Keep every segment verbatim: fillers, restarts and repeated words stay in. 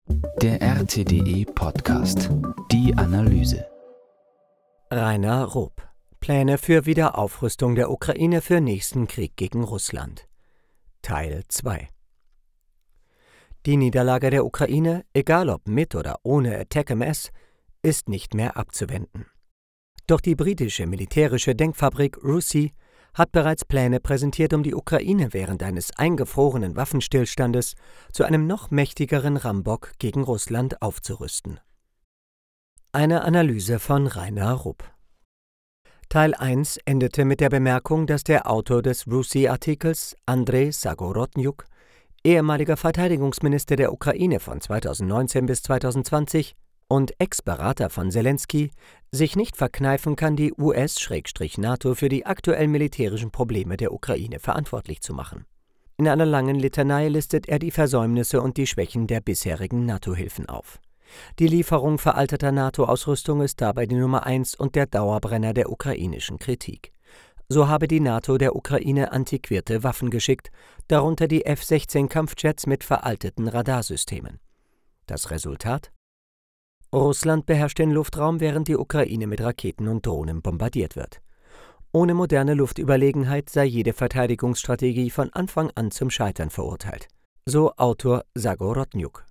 Der R T D E-Podcast. Die Analyse. Rainer Rupp. Pläne für Wiederaufrüstung der Ukraine für nächsten Krieg gegen Russland. Teil zwei. Die Niederlage der Ukraine, egal ob mit oder ohne ATACMS, ist nicht mehr abzuwenden. Doch die britische militärische Denkfabrik RUSI hat bereits Pläne präsentiert, um die Ukraine während eines eingefrorenen Waffenstillstandes zu einem noch mächtigeren Rambock gegen Russland aufzurüsten. Eine Analyse von Rainer Rupp. Teil eins endete mit der Bemerkung, dass der Autor des RUSI-Artikels, Andrei Zagorodniuk, ehemaliger Verteidigungsminister der Ukraine von zweitausendneunzehn bis zweitausendzwanzig und Ex-Berater von Zelensky, sich nicht verkneifen kann, die U S-NATO für die aktuellen militärischen Probleme der Ukraine verantwortlich zu machen. In einer langen Litanei listet er die Versäumnisse und die Schwächen der bisherigen NATO-Hilfen auf. Die Lieferung veralteter NATO-Ausrüstung ist dabei die Nummer eins und der Dauerbrenner der ukrainischen Kritik. So habe die NATO der Ukraine antiquierte Waffen geschickt, darunter die F sechzehn Kampfjets mit veralteten Radarsystemen. Das Resultat? Russland beherrscht den Luftraum, während die Ukraine mit Raketen und Drohnen bombardiert wird. Ohne moderne Luftüberlegenheit sei jede Verteidigungsstrategie von Anfang an zum Scheitern verurteilt. So Autor Zagorodniuk.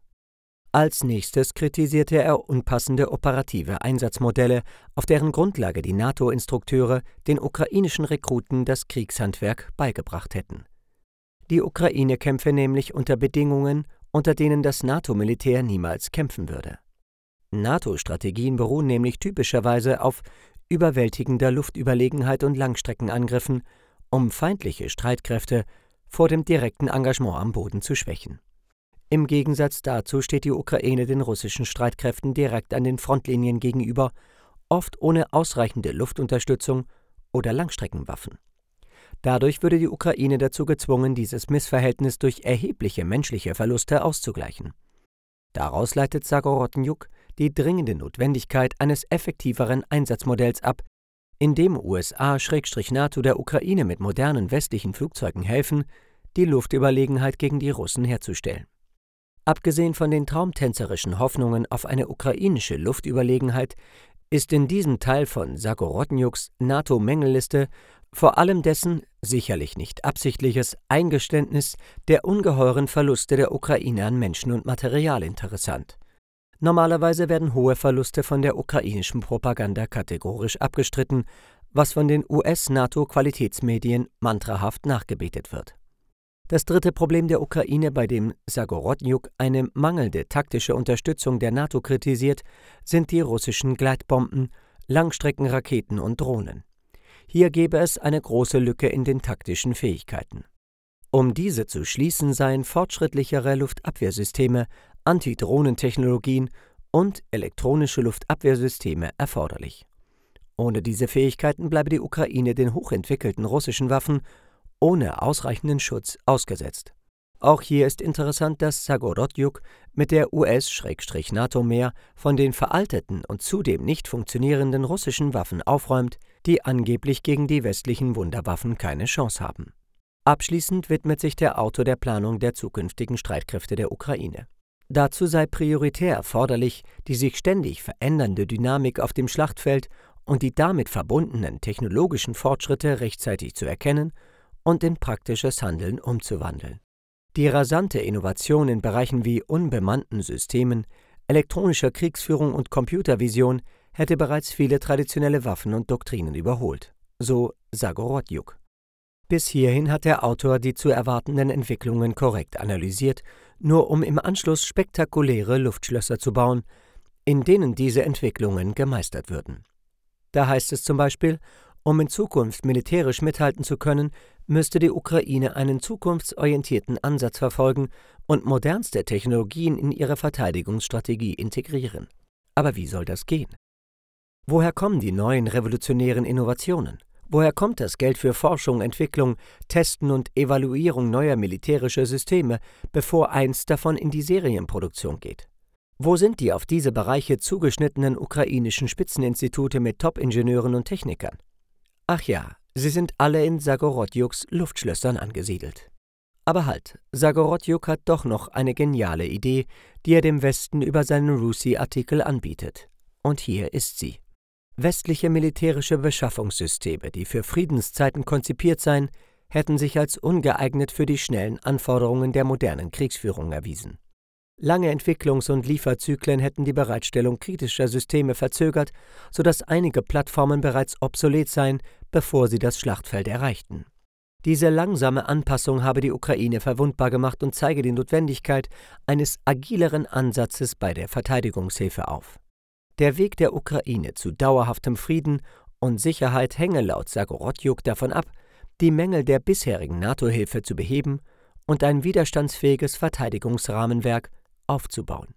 Als nächstes kritisierte er unpassende operative Einsatzmodelle, auf deren Grundlage die NATO-Instrukteure den ukrainischen Rekruten das Kriegshandwerk beigebracht hätten. Die Ukraine kämpfe nämlich unter Bedingungen, unter denen das NATO-Militär niemals kämpfen würde. NATO-Strategien beruhen nämlich typischerweise auf überwältigender Luftüberlegenheit und Langstreckenangriffen, um feindliche Streitkräfte vor dem direkten Engagement am Boden zu schwächen. Im Gegensatz dazu steht die Ukraine den russischen Streitkräften direkt an den Frontlinien gegenüber, oft ohne ausreichende Luftunterstützung oder Langstreckenwaffen. Dadurch würde die Ukraine dazu gezwungen, dieses Missverhältnis durch erhebliche menschliche Verluste auszugleichen. Daraus leitet Zagorodniuk die dringende Notwendigkeit eines effektiveren Einsatzmodells ab, in dem U S A-NATO der Ukraine mit modernen westlichen Flugzeugen helfen, die Luftüberlegenheit gegen die Russen herzustellen. Abgesehen von den traumtänzerischen Hoffnungen auf eine ukrainische Luftüberlegenheit ist in diesem Teil von Zagorodniuks NATO-Mängelliste vor allem dessen, sicherlich nicht absichtliches, Eingeständnis der ungeheuren Verluste der Ukraine an Menschen und Material interessant. Normalerweise werden hohe Verluste von der ukrainischen Propaganda kategorisch abgestritten, was von den U S-NATO-Qualitätsmedien mantrahaft nachgebetet wird. Das dritte Problem der Ukraine, bei dem Zagorodniuk eine mangelnde taktische Unterstützung der NATO kritisiert, sind die russischen Gleitbomben, Langstreckenraketen und Drohnen. Hier gäbe es eine große Lücke in den taktischen Fähigkeiten. Um diese zu schließen, seien fortschrittlichere Luftabwehrsysteme, Antidrohnentechnologien und elektronische Luftabwehrsysteme erforderlich. Ohne diese Fähigkeiten bleibe die Ukraine den hochentwickelten russischen Waffen ohne ausreichenden Schutz ausgesetzt. Auch hier ist interessant, dass Zagorodniuk mit der U S-NATO mehr von den veralteten und zudem nicht funktionierenden russischen Waffen aufräumt, die angeblich gegen die westlichen Wunderwaffen keine Chance haben. Abschließend widmet sich der Autor der Planung der zukünftigen Streitkräfte der Ukraine. Dazu sei prioritär erforderlich, die sich ständig verändernde Dynamik auf dem Schlachtfeld und die damit verbundenen technologischen Fortschritte rechtzeitig zu erkennen und in praktisches Handeln umzuwandeln. Die rasante Innovation in Bereichen wie unbemannten Systemen, elektronischer Kriegsführung und Computervision hätte bereits viele traditionelle Waffen und Doktrinen überholt, so Zagorodniuk. Bis hierhin hat der Autor die zu erwartenden Entwicklungen korrekt analysiert, nur um im Anschluss spektakuläre Luftschlösser zu bauen, in denen diese Entwicklungen gemeistert würden. Da heißt es zum Beispiel, um in Zukunft militärisch mithalten zu können, müsste die Ukraine einen zukunftsorientierten Ansatz verfolgen und modernste Technologien in ihre Verteidigungsstrategie integrieren. Aber wie soll das gehen? Woher kommen die neuen revolutionären Innovationen? Woher kommt das Geld für Forschung, Entwicklung, Testen und Evaluierung neuer militärischer Systeme, bevor eins davon in die Serienproduktion geht? Wo sind die auf diese Bereiche zugeschnittenen ukrainischen Spitzeninstitute mit Top-Ingenieuren und Technikern? Ach ja, sie sind alle in Zagorodniuks Luftschlössern angesiedelt. Aber halt, Zagorodjuk hat doch noch eine geniale Idee, die er dem Westen über seinen Rusi-Artikel anbietet. Und hier ist sie. Westliche militärische Beschaffungssysteme, die für Friedenszeiten konzipiert seien, hätten sich als ungeeignet für die schnellen Anforderungen der modernen Kriegsführung erwiesen. Lange Entwicklungs- und Lieferzyklen hätten die Bereitstellung kritischer Systeme verzögert, sodass einige Plattformen bereits obsolet seien, bevor sie das Schlachtfeld erreichten. Diese langsame Anpassung habe die Ukraine verwundbar gemacht und zeige die Notwendigkeit eines agileren Ansatzes bei der Verteidigungshilfe auf. Der Weg der Ukraine zu dauerhaftem Frieden und Sicherheit hänge laut Zagorodjuk davon ab, die Mängel der bisherigen NATO-Hilfe zu beheben und ein widerstandsfähiges Verteidigungsrahmenwerk aufzubauen.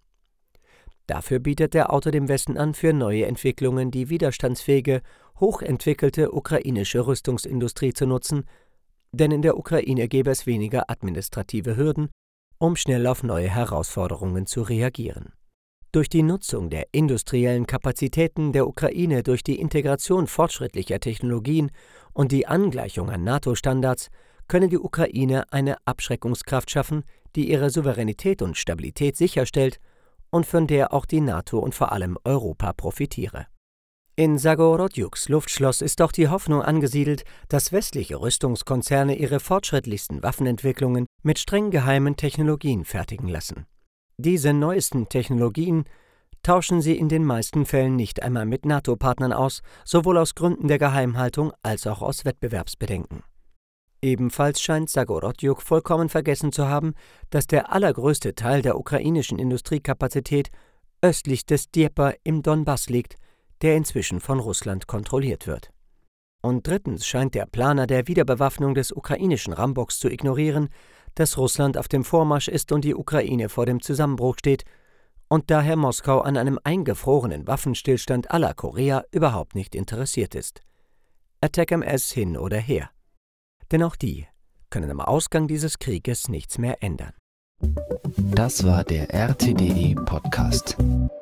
Dafür bietet der Autor dem Westen an, für neue Entwicklungen die widerstandsfähige, hochentwickelte ukrainische Rüstungsindustrie zu nutzen, denn in der Ukraine gäbe es weniger administrative Hürden, um schnell auf neue Herausforderungen zu reagieren. Durch die Nutzung der industriellen Kapazitäten der Ukraine durch die Integration fortschrittlicher Technologien und die Angleichung an NATO-Standards könne die Ukraine eine Abschreckungskraft schaffen, die ihre Souveränität und Stabilität sicherstellt und von der auch die NATO und vor allem Europa profitiere. In Zagorodjuks Luftschloss ist auch die Hoffnung angesiedelt, dass westliche Rüstungskonzerne ihre fortschrittlichsten Waffenentwicklungen mit streng geheimen Technologien fertigen lassen. Diese neuesten Technologien tauschen sie in den meisten Fällen nicht einmal mit NATO-Partnern aus, sowohl aus Gründen der Geheimhaltung als auch aus Wettbewerbsbedenken. Ebenfalls scheint Zagorodjuk vollkommen vergessen zu haben, dass der allergrößte Teil der ukrainischen Industriekapazität östlich des Dnjepr im Donbass liegt, der inzwischen von Russland kontrolliert wird. Und drittens scheint der Planer der Wiederbewaffnung des ukrainischen Ramboks zu ignorieren, dass Russland auf dem Vormarsch ist und die Ukraine vor dem Zusammenbruch steht und daher Moskau an einem eingefrorenen Waffenstillstand à la Korea überhaupt nicht interessiert ist. Attack-M S hin oder her. Denn auch die können am Ausgang dieses Krieges nichts mehr ändern. Das war der R T D E Podcast.